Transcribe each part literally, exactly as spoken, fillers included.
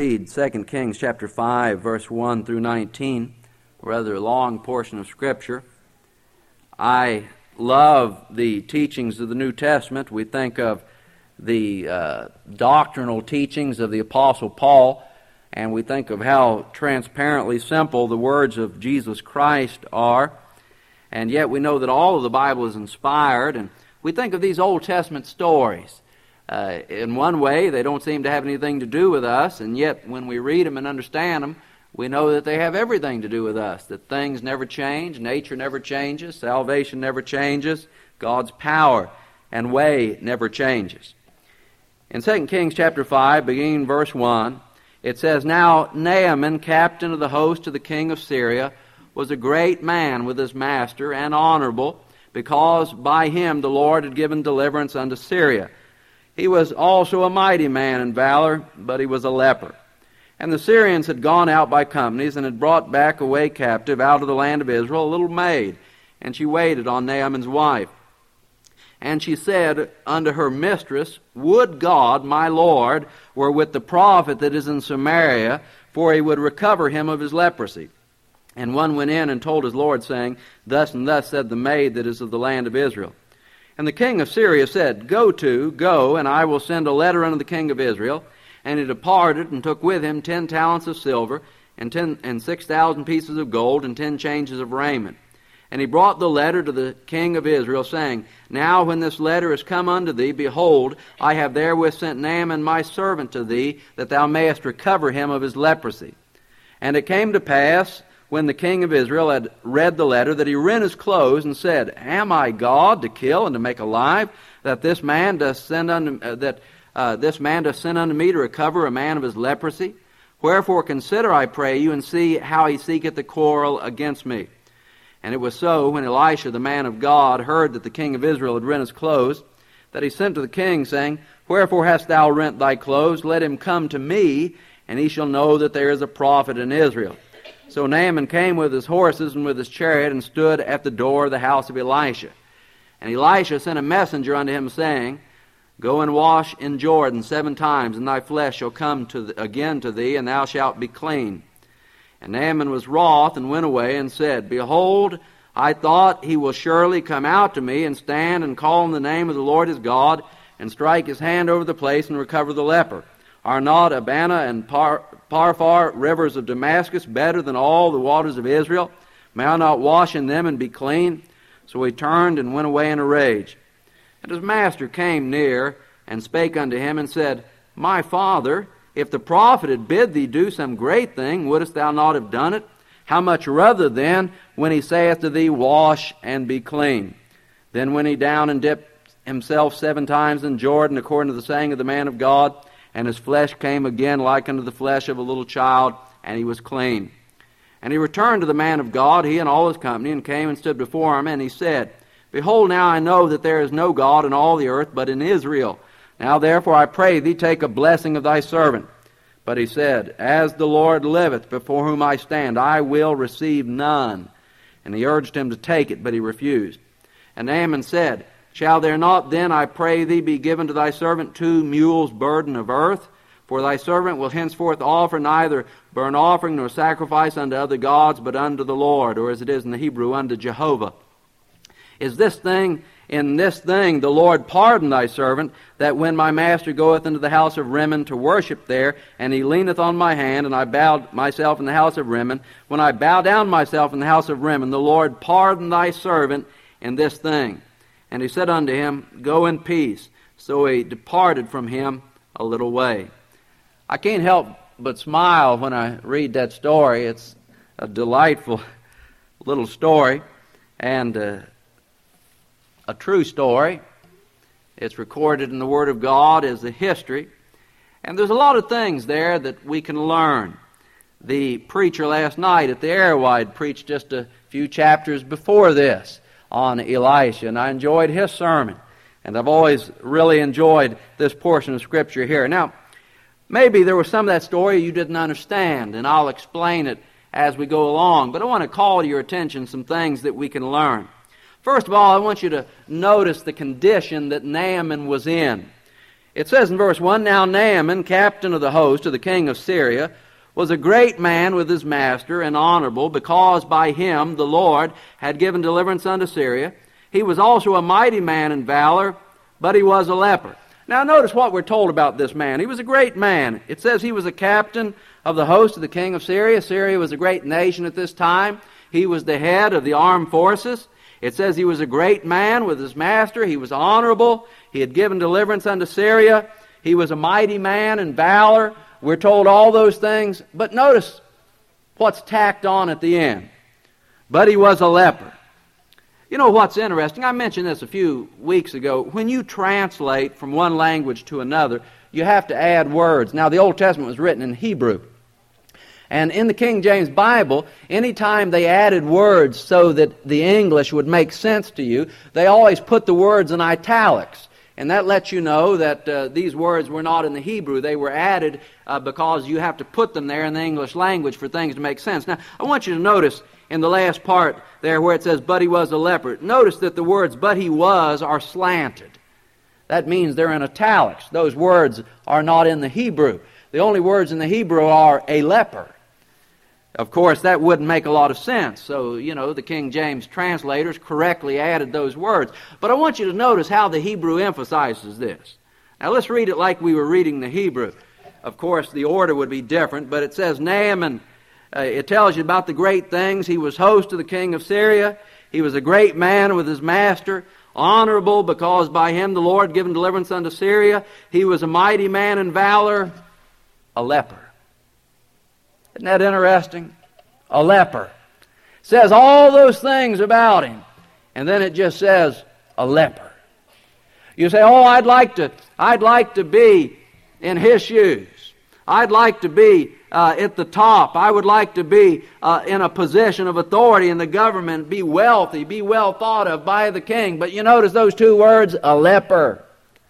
read Second Kings chapter five, verse one through nineteen, a rather long portion of Scripture. I love the teachings of the New Testament. We think of the uh, doctrinal teachings of the Apostle Paul, and we think of how transparently simple the words of Jesus Christ are. And yet we know that all of the Bible is inspired, and we think of these Old Testament stories. Uh, in one way, they don't seem to have anything to do with us, and yet when we read them and understand them, we know that they have everything to do with us, that things never change, nature never changes, salvation never changes, God's power and way never changes. In Second Kings chapter five, beginning verse one, it says, "Now Naaman, captain of the host of the king of Syria, was a great man with his master, and honorable, because by him the Lord had given deliverance unto Syria. He was also a mighty man in valor, but he was a leper. And the Syrians had gone out by companies, and had brought back away captive out of the land of Israel a little maid, and she waited on Naaman's wife. And she said unto her mistress, Would God, my Lord, were with the prophet that is in Samaria, for he would recover him of his leprosy. And one went in and told his Lord, saying, Thus and thus said the maid that is of the land of Israel. And the king of Syria said, Go to, go, and I will send a letter unto the king of Israel. And he departed, and took with him ten talents of silver, and ten and six thousand pieces of gold, and ten changes of raiment. And he brought the letter to the king of Israel, saying, Now when this letter is come unto thee, behold, I have therewith sent Naaman my servant to thee, that thou mayest recover him of his leprosy. And it came to pass, when the king of Israel had read the letter, that he rent his clothes, and said, Am I God to kill and to make alive, that this man doth send unto uh, that uh, this man doth send unto me to recover a man of his leprosy? Wherefore consider, I pray you, and see how he seeketh the quarrel against me. And it was so, when Elisha the man of God heard that the king of Israel had rent his clothes, that he sent to the king, saying, Wherefore hast thou rent thy clothes? Let him come to me, and he shall know that there is a prophet in Israel. So Naaman came with his horses and with his chariot, and stood at the door of the house of Elisha. And Elisha sent a messenger unto him, saying, Go and wash in Jordan seven times, and thy flesh shall come to th- again to thee, and thou shalt be clean. And Naaman was wroth, and went away, and said, Behold, I thought he will surely come out to me, and stand and call on the name of the Lord his God, and strike his hand over the place, and recover the leper. Are not Abana and Par- Parphar, rivers of Damascus, better than all the waters of Israel? May I not wash in them and be clean? So he turned and went away in a rage. And his master came near, and spake unto him, and said, My father, if the prophet had bid thee do some great thing, wouldest thou not have done it? How much rather then, when he saith to thee, Wash and be clean? Then went he down and dipped himself seven times in Jordan, according to the saying of the man of God, and his flesh came again like unto the flesh of a little child, and he was clean. And he returned to the man of God, he and all his company, and came and stood before him, and he said, Behold, now I know that there is no God in all the earth but in Israel. Now therefore I pray thee, take a blessing of thy servant. But he said, As the Lord liveth, before whom I stand, I will receive none. And he urged him to take it, but he refused. And Naaman said, Shall there not then, I pray thee, be given to thy servant two mules' burden of earth? For thy servant will henceforth offer neither burnt offering nor sacrifice unto other gods, but unto the Lord, or as it is in the Hebrew, unto Jehovah. Is this thing, in this thing the Lord pardon thy servant, that when my master goeth into the house of Rimmon to worship there, and he leaneth on my hand, and I bow myself in the house of Rimmon, when I bow down myself in the house of Rimmon, the Lord pardon thy servant in this thing. And he said unto him, Go in peace. So he departed from him a little way. I can't help but smile when I read that story. It's a delightful little story, and uh, a true story. It's recorded in the Word of God as a history. And there's a lot of things there that we can learn. The preacher last night at the Arrowhead preached just a few chapters before this on Elisha, and I enjoyed his sermon. And I've always really enjoyed this portion of Scripture here. Now, maybe there was some of that story you didn't understand, and I'll explain it as we go along. But I want to call to your attention some things that we can learn. First of all, I want you to notice the condition that Naaman was in. It says in verse one, Now Naaman, captain of the host of the king of Syria, was a great man with his master and honorable, because by him the Lord had given deliverance unto Syria. He was also a mighty man in valor, but he was a leper. Now notice what we're told about this man. He was a great man. It says he was a captain of the host of the king of Syria. Syria was a great nation at this time. He was the head of the armed forces. It says he was a great man with his master. He was honorable. He had given deliverance unto Syria. He was a mighty man in valor. We're told all those things. But notice what's tacked on at the end. But he was a leper. You know what's interesting? I mentioned this a few weeks ago. When you translate from one language to another, you have to add words. Now, the Old Testament was written in Hebrew. And in the King James Bible, anytime they added words so that the English would make sense to you, they always put the words in italics. And that lets you know that uh, these words were not in the Hebrew. They were added uh, because you have to put them there in the English language for things to make sense. Now, I want you to notice in the last part there where it says, but he was a leper. Notice that the words, but he was, are slanted. That means they're in italics. Those words are not in the Hebrew. The only words in the Hebrew are a leper. Of course, that wouldn't make a lot of sense. So, you know, the King James translators correctly added those words. But I want you to notice how the Hebrew emphasizes this. Now, let's read it like we were reading the Hebrew. Of course, the order would be different, but it says Naaman, uh, it tells you about the great things. He was host of the king of Syria. He was a great man with his master, honorable because by him the Lord given deliverance unto Syria. He was a mighty man in valor, a leper. Isn't that interesting? A leper. It says all those things about him, and then it just says a leper. You say, oh, I'd like to, I'd like to be in his shoes. I'd like to be uh, at the top. I would like to be uh, in a position of authority in the government, be wealthy, be well thought of by the king. But you notice those two words, a leper.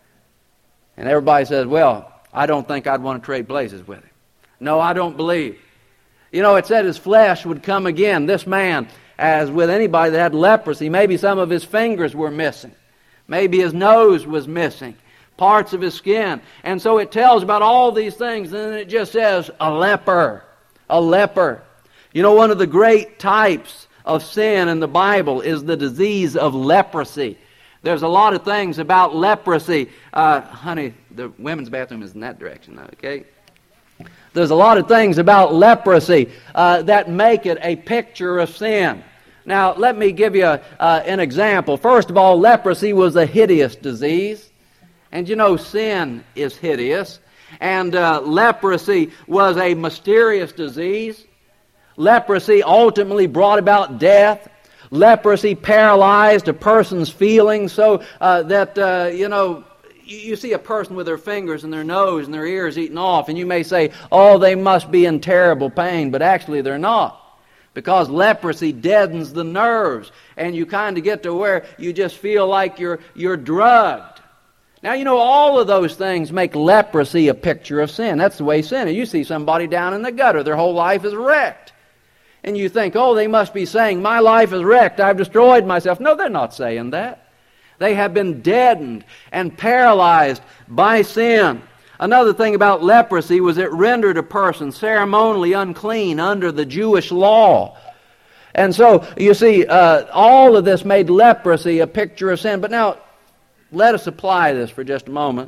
And everybody says, well, I don't think I'd want to trade places with him. No, I don't believe. You know, it said his flesh would come again. This man, as with anybody that had leprosy, maybe some of his fingers were missing. Maybe his nose was missing. Parts of his skin. And so it tells about all these things, and then it just says, a leper. A leper. You know, one of the great types of sin in the Bible is the disease of leprosy. There's a lot of things about leprosy. Uh, honey, the women's bathroom is in that direction, okay? There's a lot of things about leprosy uh, that make it a picture of sin. Now, let me give you a, uh, an example. First of all, leprosy was a hideous disease. And you know, sin is hideous. And uh, leprosy was a mysterious disease. Leprosy ultimately brought about death. Leprosy paralyzed a person's feelings so uh, that, uh, you know, you see a person with their fingers and their nose and their ears eaten off, and you may say, oh, they must be in terrible pain, but actually they're not. Because leprosy deadens the nerves, and you kind of get to where you just feel like you're, you're drugged. Now, you know, all of those things make leprosy a picture of sin. That's the way sin is. You see somebody down in the gutter, their whole life is wrecked. And you think, oh, they must be saying, my life is wrecked, I've destroyed myself. No, they're not saying that. They have been deadened and paralyzed by sin. Another thing about leprosy was it rendered a person ceremonially unclean under the Jewish law. And so, you see, uh, all of this made leprosy a picture of sin. But now, let us apply this for just a moment.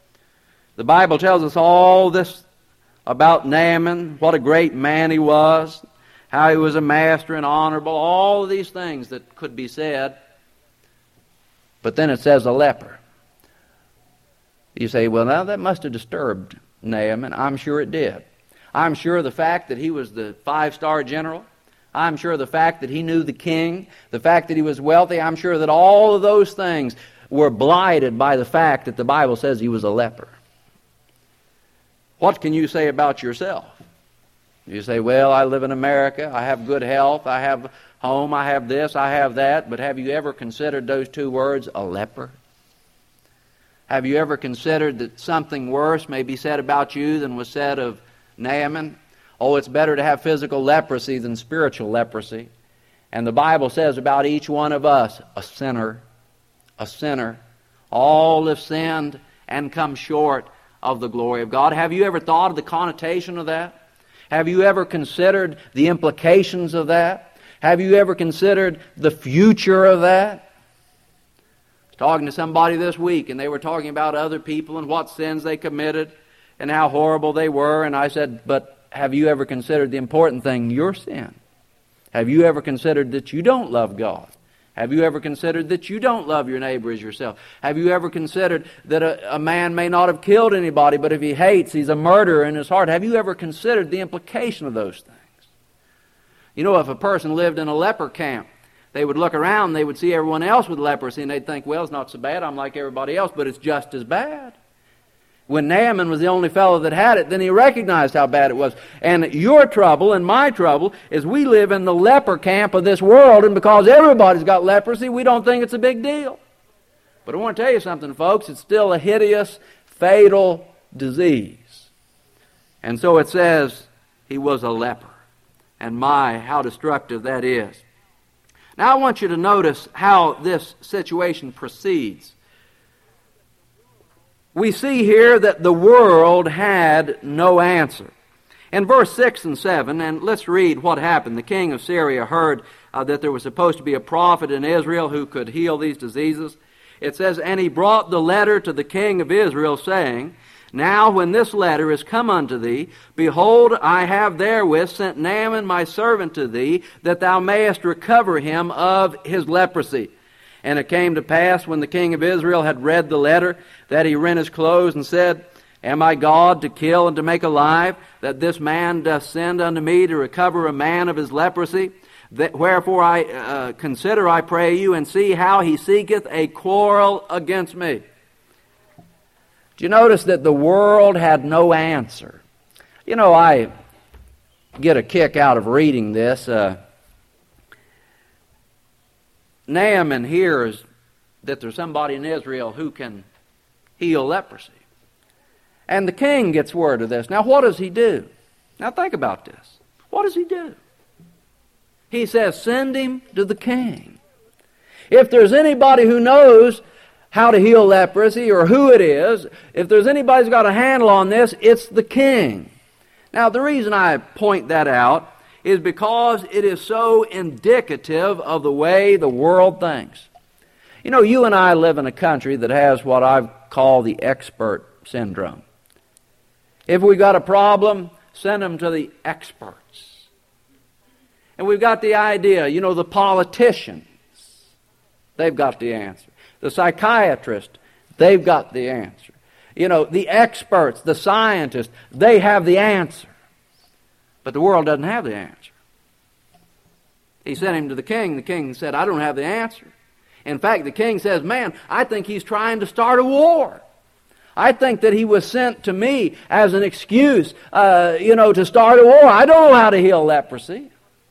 The Bible tells us all this about Naaman, what a great man he was, how he was a master and honorable, all of these things that could be said. But then it says a leper. You say, well, now that must have disturbed Naaman. I'm sure it did. I'm sure the fact that he was the five-star general, I'm sure the fact that he knew the king, the fact that he was wealthy, I'm sure that all of those things were blighted by the fact that the Bible says he was a leper. What can you say about yourself? You say, well, I live in America, I have good health, I have home, I have this, I have that, but have you ever considered those two words, a leper? Have you ever considered that something worse may be said about you than was said of Naaman? Oh, it's better to have physical leprosy than spiritual leprosy. And the Bible says about each one of us, a sinner, a sinner. All have sinned and come short of the glory of God. Have you ever thought of the connotation of that? Have you ever considered the implications of that? Have you ever considered the future of that? I was talking to somebody this week, and they were talking about other people and what sins they committed and how horrible they were. And I said, but have you ever considered the important thing, your sin? Have you ever considered that you don't love God? Have you ever considered that you don't love your neighbor as yourself? Have you ever considered that a, a man may not have killed anybody, but if he hates, he's a murderer in his heart? Have you ever considered the implication of those things? You know, if a person lived in a leper camp, they would look around, they would see everyone else with leprosy, and they'd think, well, it's not so bad, I'm like everybody else, but it's just as bad. When Naaman was the only fellow that had it, then he recognized how bad it was. And your trouble and my trouble is we live in the leper camp of this world, and because everybody's got leprosy, we don't think it's a big deal. But I want to tell you something, folks. It's still a hideous, fatal disease. And so it says he was a leper. And my, how destructive that is. Now I want you to notice how this situation proceeds. We see here that the world had no answer. In verse six and seven, and let's read what happened. The king of Syria heard uh, that there was supposed to be a prophet in Israel who could heal these diseases. It says, and he brought the letter to the king of Israel, saying, now when this letter is come unto thee, behold, I have therewith sent Naaman my servant to thee, that thou mayest recover him of his leprosy. And it came to pass, when the king of Israel had read the letter, that he rent his clothes and said, am I God to kill and to make alive, that this man doth send unto me to recover a man of his leprosy? That, wherefore I uh, consider, I pray you, and see how he seeketh a quarrel against me. Do you notice that the world had no answer? You know, I get a kick out of reading this. Uh, Naaman hears that there's somebody in Israel who can heal leprosy. And the king gets word of this. Now, what does he do? Now, think about this. What does he do? He says, send him to the king. If there's anybody who knows how to heal leprosy, or who it is, if there's anybody who's got a handle on this, it's the king. Now, the reason I point that out is because it is so indicative of the way the world thinks. You know, you and I live in a country that has what I call the expert syndrome. If we've got a problem, send them to the experts. And we've got the idea, you know, the politicians, they've got the answer. The psychiatrist, they've got the answer. You know, the experts, the scientists, they have the answer. But the world doesn't have the answer. He sent him to the king. The king said, I don't have the answer. In fact, the king says, man, I think he's trying to start a war. I think that he was sent to me as an excuse, uh, you know, to start a war. I don't know how to heal leprosy.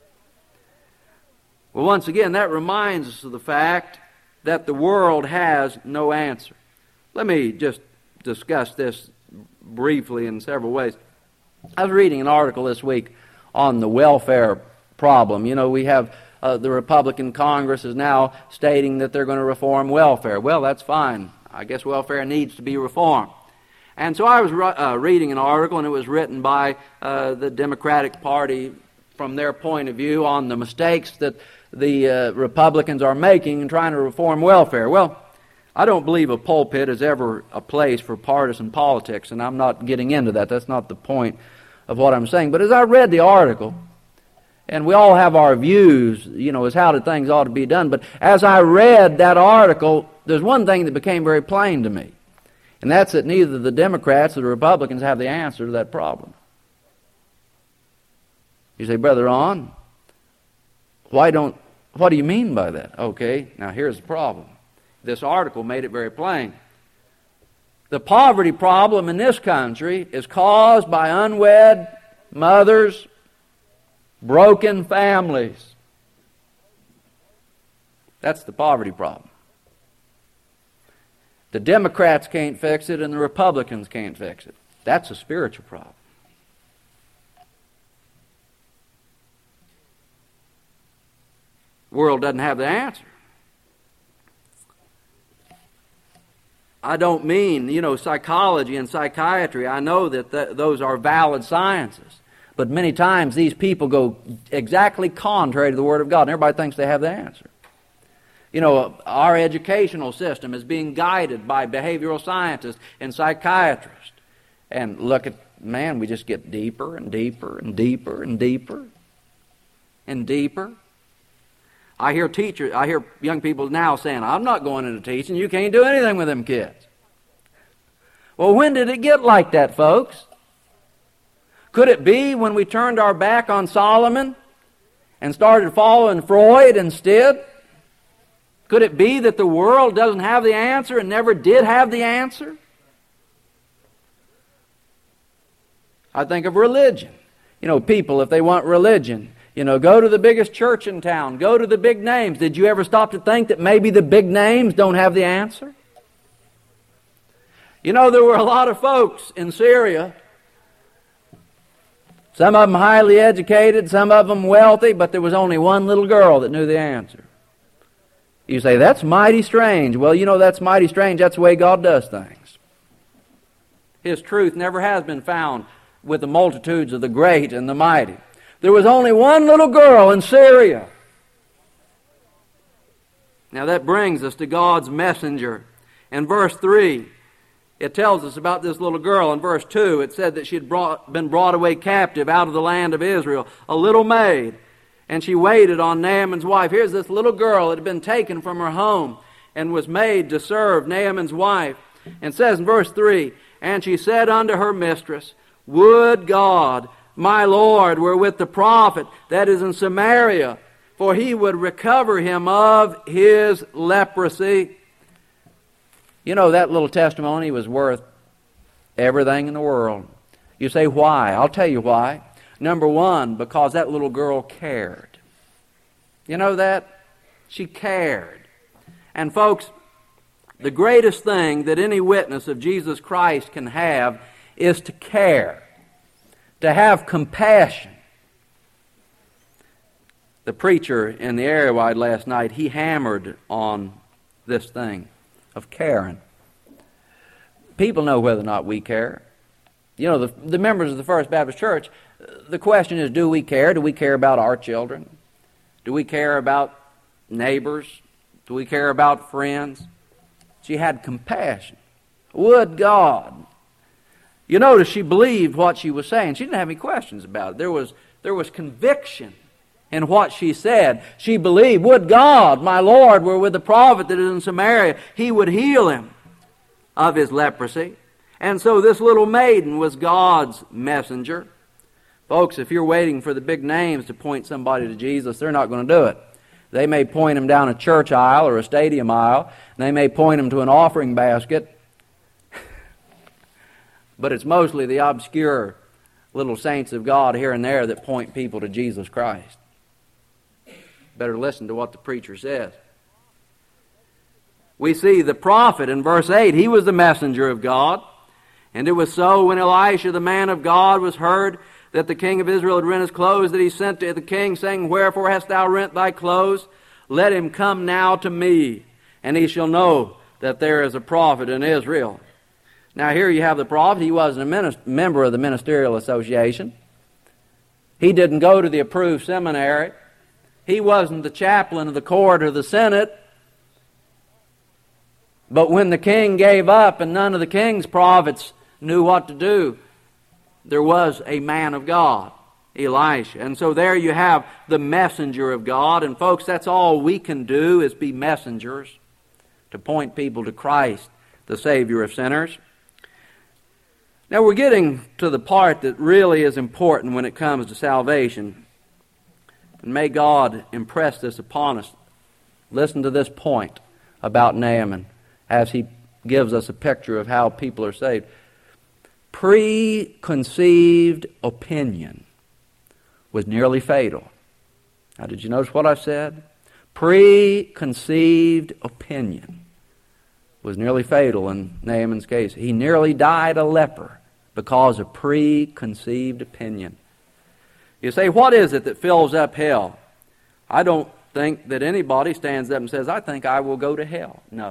Well, once again, that reminds us of the fact that the world has no answer. Let me just discuss this briefly in several ways. I was reading an article this week on the welfare problem. You know, we have uh, the Republican Congress is now stating that they're going to reform welfare. Well, that's fine. I guess welfare needs to be reformed. And so I was uh, reading an article, and it was written by uh, the Democratic Party from their point of view on the mistakes that the uh, Republicans are making in trying to reform welfare. Well, I don't believe a pulpit is ever a place for partisan politics, and I'm not getting into that. That's not the point of what I'm saying. But as I read the article, and we all have our views, you know, as how the things ought to be done, but as I read that article, there's one thing that became very plain to me, and that's that neither the Democrats or the Republicans have the answer to that problem. You say, Brother Ron, why don't, what do you mean by that? Okay, now here's the problem. This article made it very plain. The poverty problem in this country is caused by unwed mothers, broken families. That's the poverty problem. The Democrats can't fix it and the Republicans can't fix it. That's a spiritual problem. The world doesn't have the answer. I don't mean, you know, psychology and psychiatry. I know that th- those are valid sciences. But many times these people go exactly contrary to the Word of God, and everybody thinks they have the answer. You know, our educational system is being guided by behavioral scientists and psychiatrists. And look at, man, we just get deeper and deeper and deeper and deeper and deeper. I hear teachers, I hear young people now saying, I'm not going into teaching. You can't do anything with them kids. Well, when did it get like that, folks? Could it be when we turned our back on Solomon and started following Freud instead? Could it be that the world doesn't have the answer and never did have the answer? I think of religion. You know, people, if they want religion, you know, go to the biggest church in town. Go to the big names. Did you ever stop to think that maybe the big names don't have the answer? You know, there were a lot of folks in Syria. Some of them highly educated, some of them wealthy, but there was only one little girl that knew the answer. You say, that's mighty strange. Well, you know, that's mighty strange. That's the way God does things. His truth never has been found with the multitudes of the great and the mighty. There was only one little girl in Syria. Now that brings us to God's messenger. In verse three, it tells us about this little girl. In verse two, it said that she had brought, been brought away captive out of the land of Israel, a little maid, and she waited on Naaman's wife. Here's this little girl that had been taken from her home and was made to serve Naaman's wife. And it says in verse three, and she said unto her mistress, would God, my Lord, were with the prophet that is in Samaria, for he would recover him of his leprosy. You know, that little testimony was worth everything in the world. You say, why? I'll tell you why. Number one, because that little girl cared. You know that? She cared. And folks, the greatest thing that any witness of Jesus Christ can have is to care, to have compassion. The preacher in the area wide last night, he hammered on this thing of caring. People know whether or not we care. You know, the, the members of the First Baptist Church, the question is, do we care? Do we care about our children? Do we care about neighbors? Do we care about friends? She had compassion. Would God. You notice she believed what she was saying. She didn't have any questions about it. There was, there was conviction in what she said. She believed, would God, my Lord, were with the prophet that is in Samaria, he would heal him of his leprosy. And so this little maiden was God's messenger. Folks, if you're waiting for the big names to point somebody to Jesus, they're not going to do it. They may point him down a church aisle or a stadium aisle, and they may point him to an offering basket, but it's mostly the obscure little saints of God here and there that point people to Jesus Christ. Better listen to what the preacher says. We see the prophet in verse eight, he was the messenger of God. And it was so when Elisha, the man of God, was heard that the king of Israel had rent his clothes, that he sent to the king, saying, wherefore hast thou rent thy clothes? Let him come now to me, and he shall know that there is a prophet in Israel. Now here you have the prophet. He wasn't a minister, member of the ministerial association. He didn't go to the approved seminary. He wasn't the chaplain of the court or the senate. But when the king gave up and none of the king's prophets knew what to do, there was a man of God, Elisha. And so there you have the messenger of God. And folks, that's all we can do is be messengers to point people to Christ, the Savior of sinners. Now we're getting to the part that really is important when it comes to salvation. And may God impress this upon us. Listen to this point about Naaman as he gives us a picture of how people are saved. Preconceived opinion was nearly fatal. Now, did you notice what I said? Preconceived opinion was nearly fatal in Naaman's case. He nearly died a leper because of preconceived opinion. You say, what is it that fills up hell? I don't think that anybody stands up and says, I think I will go to hell. No.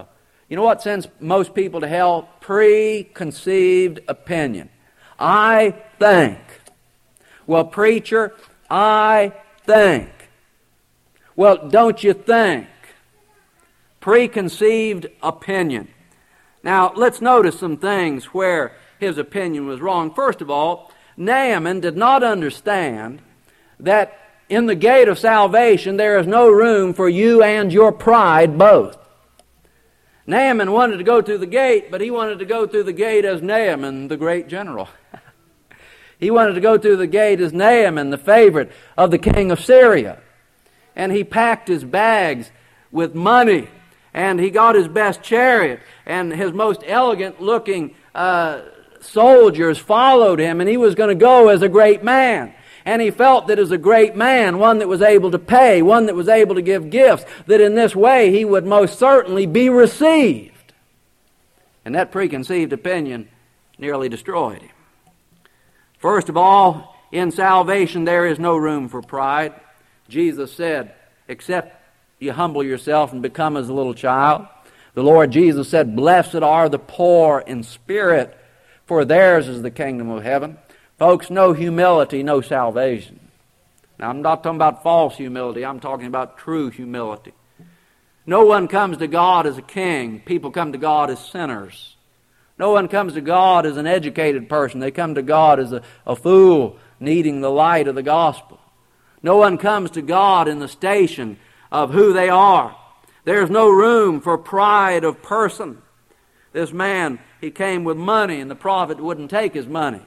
You know what sends most people to hell? Preconceived opinion. I think. Well, preacher, I think. Well, don't you think? Preconceived opinion. Now, let's notice some things where his opinion was wrong. First of all, Naaman did not understand that in the gate of salvation there is no room for you and your pride both. Naaman wanted to go through the gate, but he wanted to go through the gate as Naaman, the great general. He wanted to go through the gate as Naaman, the favorite of the king of Syria. And he packed his bags with money, and he got his best chariot, and his most elegant-looking uh, soldiers followed him, and he was going to go as a great man. And he felt that as a great man, one that was able to pay, one that was able to give gifts, that in this way he would most certainly be received. And that preconceived opinion nearly destroyed him. First of all, in salvation there is no room for pride. Jesus said, except you humble yourself and become as a little child. The Lord Jesus said, blessed are the poor in spirit, for theirs is the kingdom of heaven. Folks, no humility, no salvation. Now, I'm not talking about false humility. I'm talking about true humility. No one comes to God as a king. People come to God as sinners. No one comes to God as an educated person. They come to God as a, a fool needing the light of the gospel. No one comes to God in the station of who they are. There's no room for pride of person. This man, he came with money, and the prophet wouldn't take his money.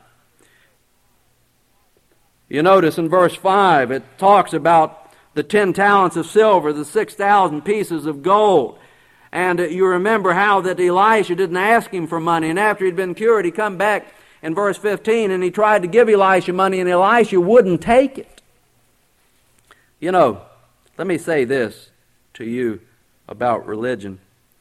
You notice in verse five, it talks about the ten talents of silver, the six thousand pieces of gold. And you remember how that Elisha didn't ask him for money. And after he'd been cured, he come back in verse fifteen, and he tried to give Elisha money, and Elisha wouldn't take it. You know, let me say this to you about religion.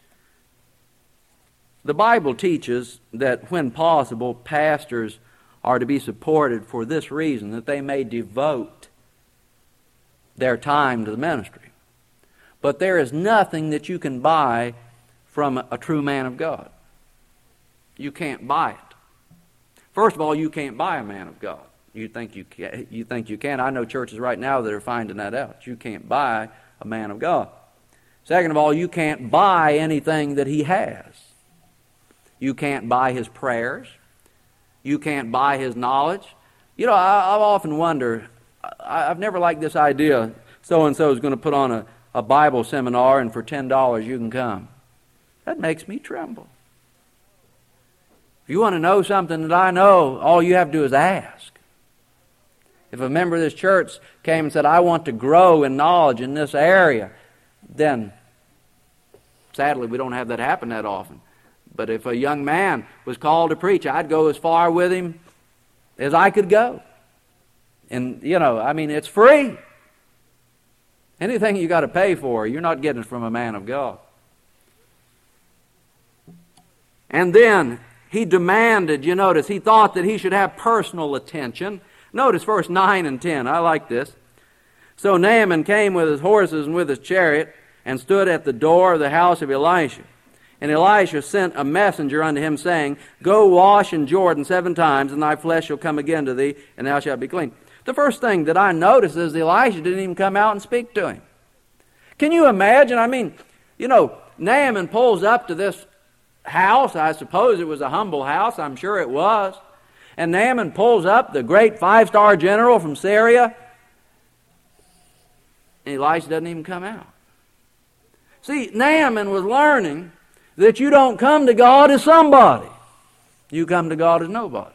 The Bible teaches that when possible, pastors are to be supported for this reason, that they may devote their time to the ministry. But there is nothing that you can buy from a true man of God. You can't buy it. First of all, you can't buy a man of God. You think you can. You think you can. I know churches right now that are finding that out. You can't buy a man of God. Second of all, you can't buy anything that he has. You can't buy his prayers. You can't buy his knowledge. You know, I, I've often wondered, I, I've never liked this idea, so-and-so is going to put on a, a Bible seminar and for ten dollars you can come. That makes me tremble. If you want to know something that I know, all you have to do is ask. If a member of this church came and said, I want to grow in knowledge in this area, then sadly we don't have that happen that often. But if a young man was called to preach, I'd go as far with him as I could go. And, you know, I mean, it's free. Anything you got to pay for, you're not getting it from a man of God. And then he demanded, you notice, he thought that he should have personal attention. Notice verse nine and ten. I like this. So Naaman came with his horses and with his chariot and stood at the door of the house of Elisha. And Elisha sent a messenger unto him, saying, Go wash in Jordan seven times, and thy flesh shall come again to thee, and thou shalt be clean. The first thing that I noticed is Elisha didn't even come out and speak to him. Can you imagine? I mean, you know, Naaman pulls up to this house. I suppose it was a humble house. I'm sure it was. And Naaman pulls up, the great five-star general from Syria. And Elisha doesn't even come out. See, Naaman was learning that you don't come to God as somebody. You come to God as nobody.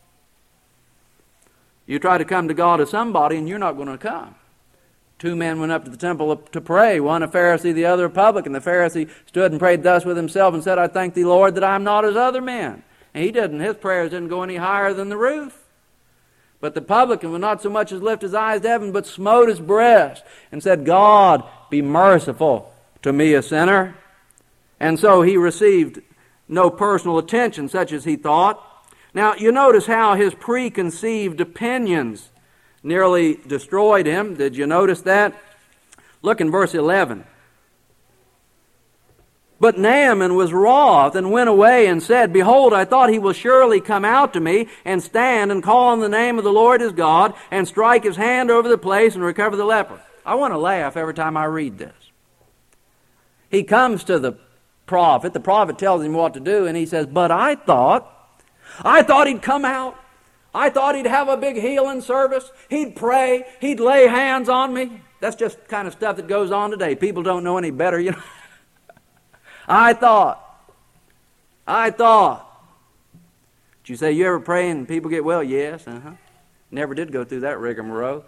You try to come to God as somebody and you're not going to come. Two men went up to the temple to pray, one a Pharisee, the other a publican. The Pharisee stood and prayed thus with himself and said, I thank thee, Lord, that I am not as other men. And he didn't. His prayers didn't go any higher than the roof. But the publican would not so much as lift his eyes to heaven, but smote his breast and said, God, be merciful to me, a sinner. And so he received no personal attention, such as he thought. Now, you notice how his preconceived opinions nearly destroyed him. Did you notice that? Look in verse eleven. But Naaman was wroth and went away and said, Behold, I thought he will surely come out to me and stand and call on the name of the Lord his God and strike his hand over the place and recover the leper. I want to laugh every time I read this. He comes to the prophet. The prophet tells him what to do, and he says, But I thought, I thought he'd come out. I thought he'd have a big healing service. He'd pray. He'd lay hands on me. That's just the kind of stuff that goes on today. People don't know any better, you know. I thought. I thought. Did you say you ever pray and people get well? Yes. Uh-huh. Never did go through that rigmarole.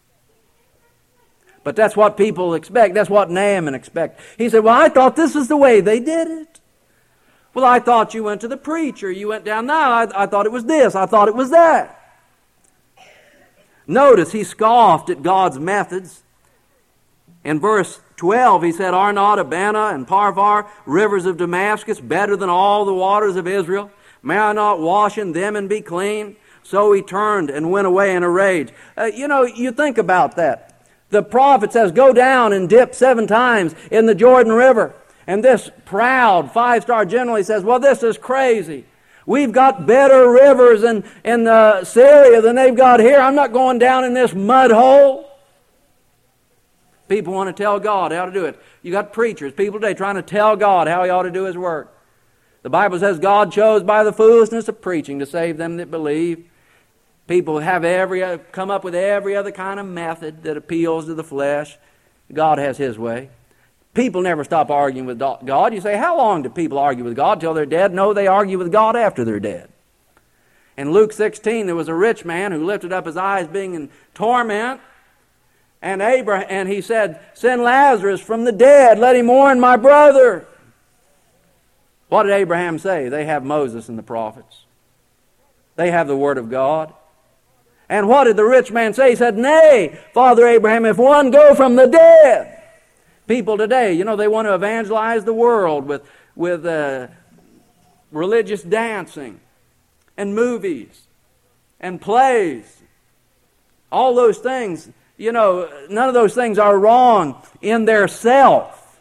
But that's what people expect. That's what Naaman expects. He said, well, I thought this is the way they did it. Well, I thought you went to the preacher. You went down there. I, I thought it was this. I thought it was that. Notice he scoffed at God's methods. In verse twelve, he said, Are not Abana and Parvar, rivers of Damascus, better than all the waters of Israel? May I not wash in them and be clean? So he turned and went away in a rage. Uh, you know, you think about that. The prophet says, Go down and dip seven times in the Jordan River. And this proud five-star general, he says, Well, this is crazy. We've got better rivers in, in uh, Syria than they've got here. I'm not going down in this mud hole. People want to tell God how to do it. You got preachers, people today trying to tell God how he ought to do his work. The Bible says God chose by the foolishness of preaching to save them that believe. People have every come up with every other kind of method that appeals to the flesh. God has his way. People never stop arguing with God. You say, how long do people argue with God? Till they're dead? No, they argue with God after they're dead. In Luke sixteen, there was a rich man who lifted up his eyes being in torment. And Abraham, and he said, Send Lazarus from the dead. Let him mourn my brother. What did Abraham say? They have Moses and the prophets. They have the Word of God. And what did the rich man say? He said, Nay, Father Abraham, if one go from the dead. People today, you know, they want to evangelize the world with, with uh, religious dancing and movies and plays. All those things. You know, none of those things are wrong in their self.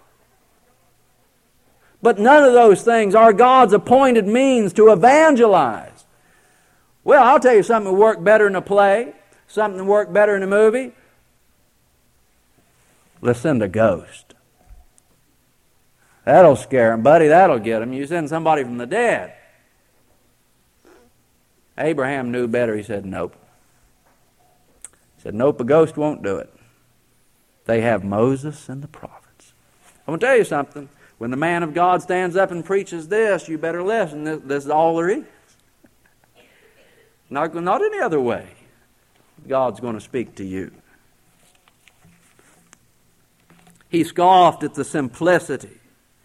But none of those things are God's appointed means to evangelize. Well, I'll tell you something that worked better in a play, something that worked better in a movie. Let's send a ghost. That'll scare them, buddy. That'll get them. You send somebody from the dead. Abraham knew better. He said, Nope. Said, nope, a ghost won't do it. They have Moses and the prophets. I'm going to tell you something. When the man of God stands up and preaches this, you better listen. This, this is all there is. Not, not any other way. God's going to speak to you. He scoffed at the simplicity.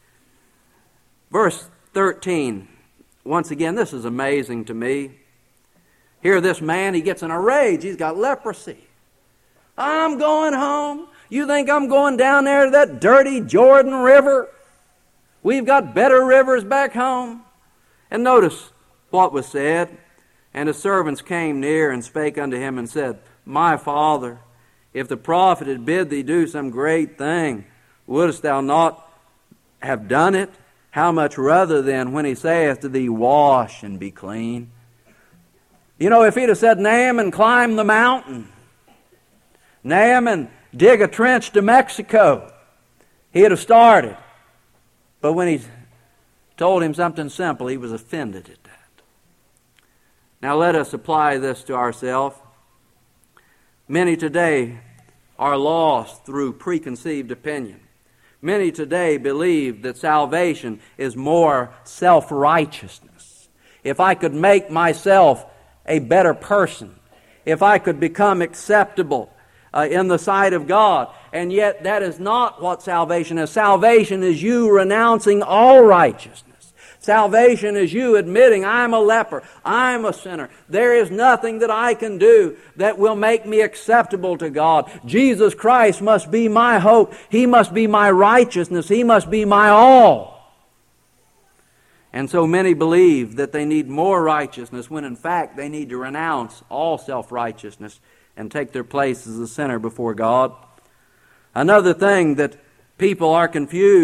Verse thirteen. Once again, this is amazing to me. Here this man, he gets in a rage. He's got leprosy. I'm going home. You think I'm going down there to that dirty Jordan River? We've got better rivers back home. And notice what was said. And his servants came near and spake unto him and said, My father, if the prophet had bid thee do some great thing, wouldst thou not have done it? How much rather then when he saith to thee, Wash and be clean? You know, if he'd have said, Naaman, climb the mountain. Naaman, dig a trench to Mexico. He'd have started. But when he told him something simple, he was offended at that. Now let us apply this to ourselves. Many today are lost through preconceived opinion. Many today believe that salvation is more self-righteousness. If I could make myself a better person, if I could become acceptable uh, in the sight of God. And yet that is not what salvation is. Salvation is you renouncing all righteousness. Salvation is you admitting, I'm a leper, I'm a sinner. There is nothing that I can do that will make me acceptable to God. Jesus Christ must be my hope. He must be my righteousness. He must be my all. And so many believe that they need more righteousness when in fact they need to renounce all self-righteousness and take their place as a sinner before God. Another thing that people are confused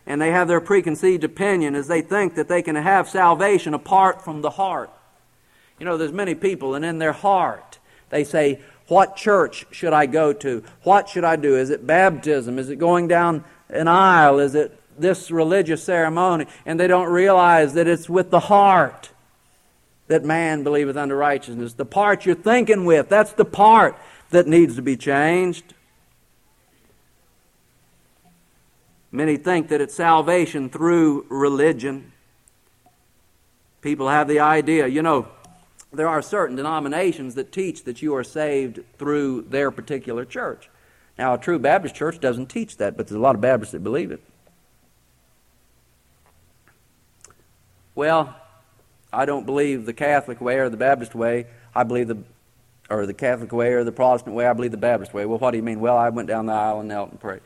and they have their preconceived opinion is they think that they can have salvation apart from the heart. You know, there's many people, and in their heart, they say, what church should I go to? What should I do? Is it baptism? Is it going down an aisle? Is it this religious ceremony? And they don't realize that it's with the heart that man believeth unto righteousness. The part you're thinking with, that's the part that needs to be changed. Many think that it's salvation through religion. People have the idea, you know, there are certain denominations that teach that you are saved through their particular church. Now, a true Baptist church doesn't teach that, but there's a lot of Baptists that believe it. Well, I don't believe the Catholic way or the Baptist way. I believe the, or the Catholic way or the Protestant way. I believe the Baptist way. Well, what do you mean? Well, I went down the aisle and knelt and prayed.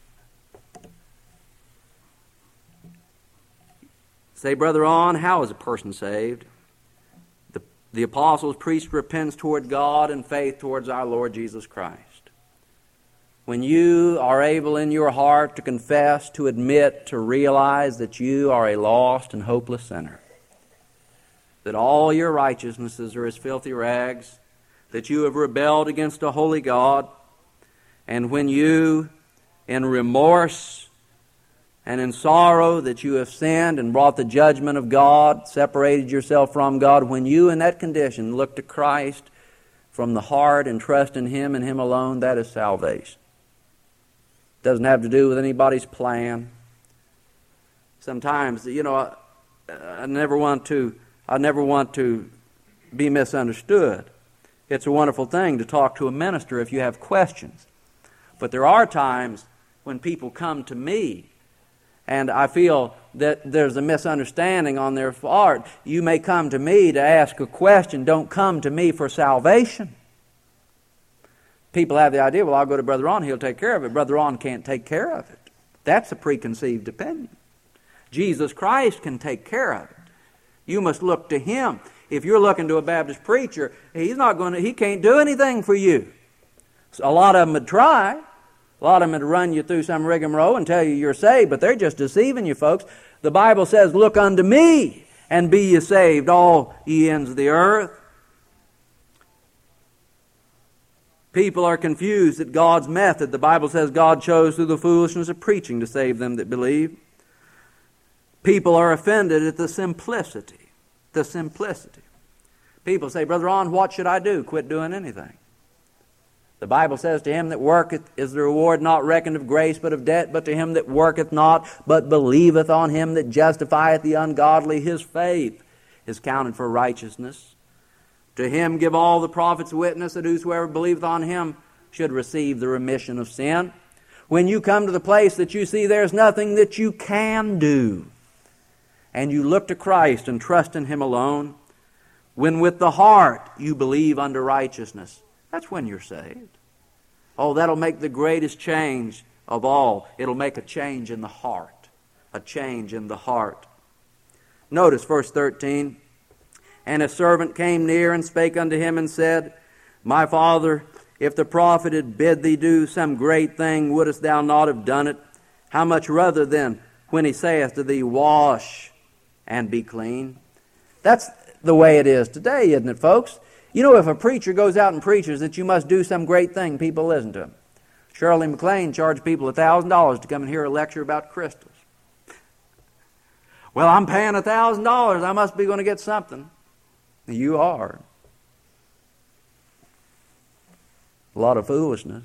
Say, Brother On, how is a person saved? The, the apostles preached repentance toward God and faith towards our Lord Jesus Christ. When you are able in your heart to confess, to admit, to realize that you are a lost and hopeless sinner, that all your righteousnesses are as filthy rags, that you have rebelled against a holy God, and when you, in remorse and in sorrow that you have sinned and brought the judgment of God, separated yourself from God, when you in that condition look to Christ from the heart and trust in Him and Him alone, that is salvation. It doesn't have to do with anybody's plan. Sometimes, you know, I, I never want to I never want to be misunderstood. It's a wonderful thing to talk to a minister if you have questions. But there are times when people come to me and I feel that there's a misunderstanding on their part. You may come to me to ask a question. Don't come to me for salvation. People have the idea, well, I'll go to Brother On, he'll take care of it. Brother On can't take care of it. That's a preconceived opinion. Jesus Christ can take care of it. You must look to Him. If you're looking to a Baptist preacher, he's not going to, he can't do anything for you. So a lot of them would try. A lot of them would run you through some rigmarole and tell you you're saved, but they're just deceiving you, folks. The Bible says, look unto me and be ye saved, all ye ends of the earth. People are confused at God's method. The Bible says God chose through the foolishness of preaching to save them that believe. People are offended at the simplicity. The simplicity. People say, Brother On, what should I do? Quit doing anything. The Bible says, to him that worketh is the reward not reckoned of grace but of debt, but to him that worketh not, but believeth on him that justifieth the ungodly, his faith is counted for righteousness. To him give all the prophets witness that whosoever believeth on him should receive the remission of sin. When you come to the place that you see there's nothing that you can do, and you look to Christ and trust in Him alone, when with the heart you believe unto righteousness, that's when you're saved. Oh, that'll make the greatest change of all. It'll make a change in the heart. A change in the heart. Notice verse thirteen. And a servant came near and spake unto him and said, My father, if the prophet had bid thee do some great thing, wouldest thou not have done it? How much rather then, when he saith to thee, Wash and be clean? That's the way it is today, isn't it, folks? You know, if a preacher goes out and preaches that you must do some great thing, people listen to him. Shirley MacLaine charged people one thousand dollars to come and hear a lecture about crystals. Well, I'm paying one thousand dollars. I must be going to get something. You are. A lot of foolishness.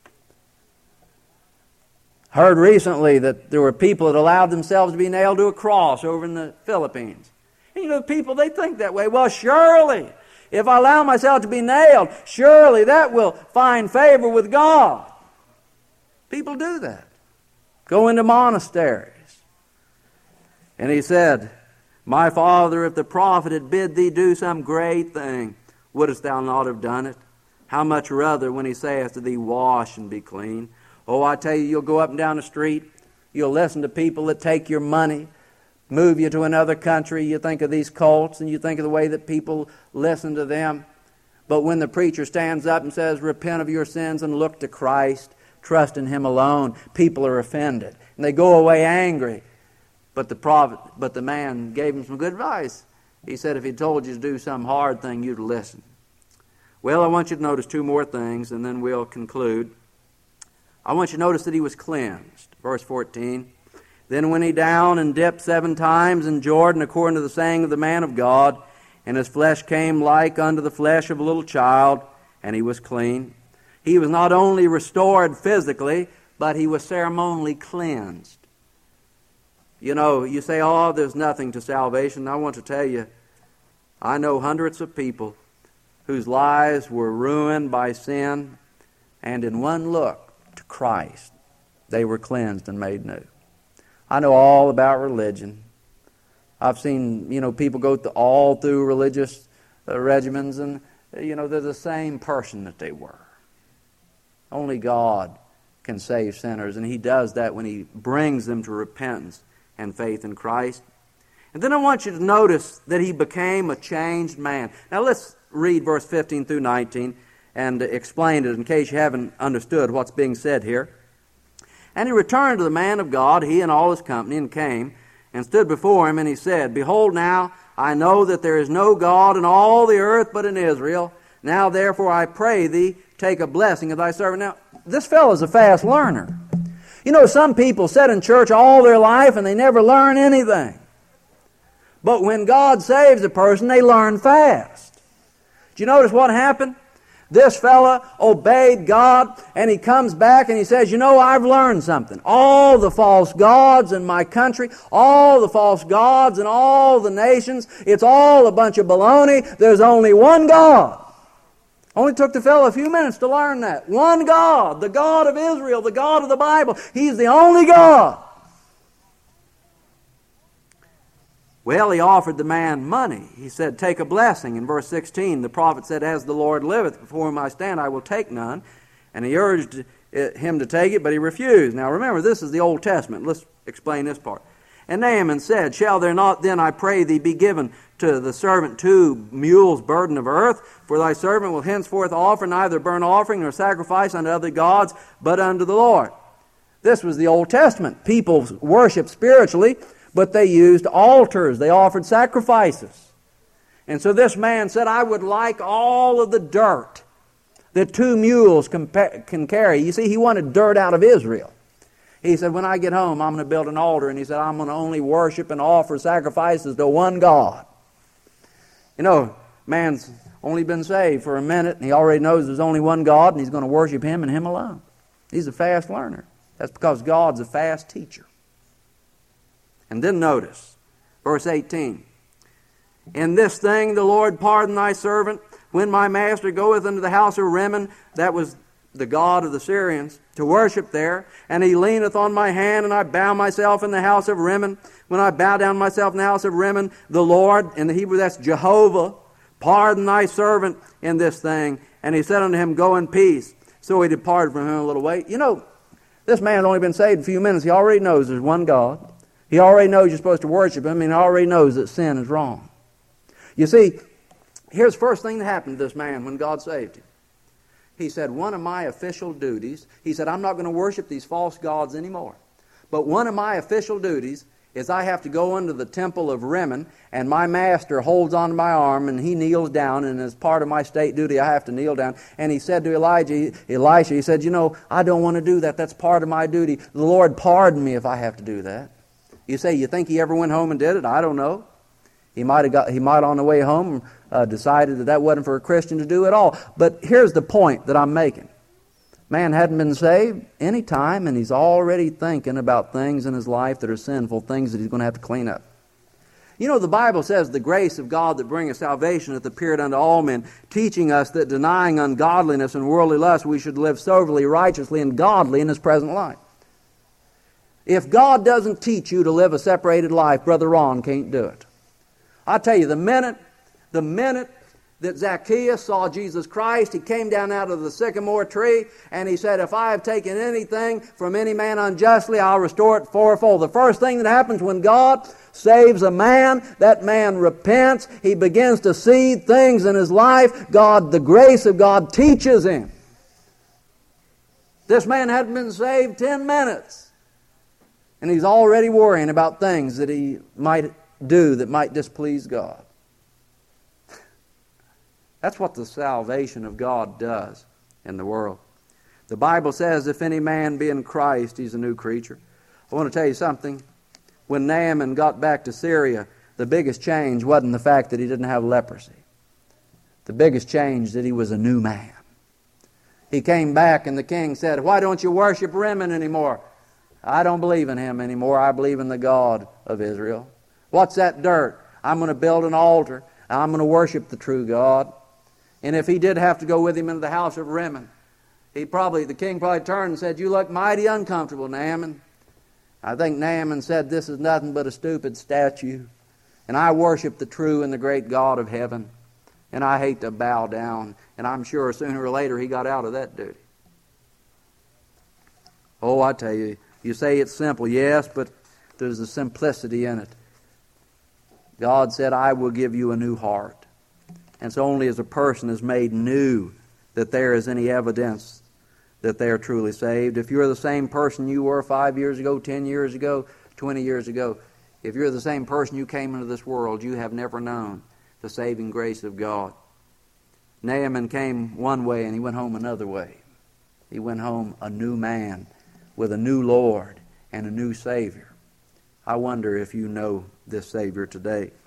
Heard recently that there were people that allowed themselves to be nailed to a cross over in the Philippines. And you know, people, they think that way. Well, surely, if I allow myself to be nailed, surely that will find favor with God. People do that. Go into monasteries. And he said, My father, if the prophet had bid thee do some great thing, wouldest thou not have done it? How much rather when he saith to thee, Wash and be clean? Oh, I tell you, you'll go up and down the street. You'll listen to people that take your money, move you to another country. You think of these cults and you think of the way that people listen to them. But when the preacher stands up and says, Repent of your sins and look to Christ, trust in Him alone, people are offended. And they go away angry. But the prophet, but the man gave him some good advice. He said, if he told you to do some hard thing, you'd listen. Well, I want you to notice two more things, and then we'll conclude. I want you to notice that he was cleansed. Verse fourteen. Then went he down and dipped seven times in Jordan, according to the saying of the man of God, and his flesh came like unto the flesh of a little child, and he was clean. He was not only restored physically, but he was ceremonially cleansed. You know, you say, oh, there's nothing to salvation. I want to tell you, I know hundreds of people whose lives were ruined by sin, and in one look to Christ, they were cleansed and made new. I know all about religion. I've seen, you know, people go th- all through religious uh, regimens, and, you know, they're the same person that they were. Only God can save sinners, and He does that when He brings them to repentance and faith in Christ. And then I want you to notice that he became a changed man. Now let's read verse fifteen through nineteen and explain it in case you haven't understood what's being said here. And he returned to the man of God, he and all his company, and came and stood before him, and he said, Behold, now I know that there is no God in all the earth but in Israel. Now therefore I pray thee, take a blessing of thy servant. Now, this fellow's a fast learner. You know, some people sit in church all their life and they never learn anything. But when God saves a person, they learn fast. Do you notice what happened? This fella obeyed God, and he comes back and he says, you know, I've learned something. All the false gods in my country, all the false gods in all the nations, it's all a bunch of baloney. There's only one God. Only took the fellow a few minutes to learn that. One God, the God of Israel, the God of the Bible. He's the only God. Well, he offered the man money. He said, take a blessing. In verse sixteen, the prophet said, as the Lord liveth, before whom I stand, I will take none. And he urged him to take it, but he refused. Now remember, this is the Old Testament. Let's explain this part. And Naaman said, shall there not then, I pray thee, be given to the servant two mules burden of earth? For thy servant will henceforth offer neither burnt offering nor sacrifice unto other gods, but unto the Lord. This was the Old Testament. People worshiped spiritually, but they used altars. They offered sacrifices. And so this man said, I would like all of the dirt that two mules can, can carry. You see, he wanted dirt out of Israel. He said, when I get home, I'm going to build an altar. And he said, I'm going to only worship and offer sacrifices to one God. You know, man's only been saved for a minute, and he already knows there's only one God, and he's going to worship Him and Him alone. He's a fast learner. That's because God's a fast teacher. And then notice, verse eighteen. In this thing the Lord pardon thy servant, when my master goeth into the house of Rimmon, that was the god of the Syrians, to worship there, and he leaneth on my hand, and I bow myself in the house of Rimmon. When I bow down myself in the house of Rimmon, the Lord, in the Hebrew that's Jehovah, pardon thy servant in this thing. And he said unto him, go in peace. So he departed from him a little way. You know, this man's only been saved a few minutes. He already knows there's one God. He already knows you're supposed to worship Him, and he already knows that sin is wrong. You see, here's the first thing that happened to this man when God saved him. He said, one of my official duties, he said, I'm not going to worship these false gods anymore. But one of my official duties is I have to go into the temple of Rimmon, and my master holds onto my arm, and he kneels down, and as part of my state duty, I have to kneel down. And he said to Elijah, Elisha, he said, you know, I don't want to do that. That's part of my duty. The Lord pardon me if I have to do that. You say, you think he ever went home and did it? I don't know. He might have got. He might on the way home uh, decided that that wasn't for a Christian to do at all. But here's the point that I'm making. Man hadn't been saved any time, and he's already thinking about things in his life that are sinful, things that he's going to have to clean up. You know, the Bible says the grace of God that bringeth salvation hath appeared unto all men, teaching us that denying ungodliness and worldly lust, we should live soberly, righteously, and godly in this present life. If God doesn't teach you to live a separated life, Brother Ron can't do it. I tell you, the minute, the minute that Zacchaeus saw Jesus Christ, he came down out of the sycamore tree, and he said, if I have taken anything from any man unjustly, I'll restore it fourfold. The first thing that happens when God saves a man, that man repents. He begins to see things in his life. God, the grace of God teaches him. This man hadn't been saved ten minutes. And he's already worrying about things that he might do that might displease God. That's what the salvation of God does in the world. The Bible says, if any man be in Christ, he's a new creature. I want to tell you something. When Naaman got back to Syria, the biggest change wasn't the fact that he didn't have leprosy. The biggest change that he was a new man. He came back and the king said, why don't you worship Rimmon anymore? I don't believe in him anymore. I believe in the God of Israel. What's that dirt? I'm going to build an altar. I'm going to worship the true God. And if he did have to go with him into the house of Rimmon, he probably, the king probably turned and said, you look mighty uncomfortable, Naaman. I think Naaman said, this is nothing but a stupid statue. And I worship the true and the great God of heaven. And I hate to bow down. And I'm sure sooner or later he got out of that duty. Oh, I tell you, you say it's simple, yes, but there's a simplicity in it. God said, I will give you a new heart. And it's only as a person is made new that there is any evidence that they are truly saved. If you're the same person you were five years ago, ten years ago, twenty years ago, if you're the same person you came into this world, you have never known the saving grace of God. Naaman came one way and he went home another way. He went home a new man with a new Lord and a new Savior. I wonder if you know this Savior today.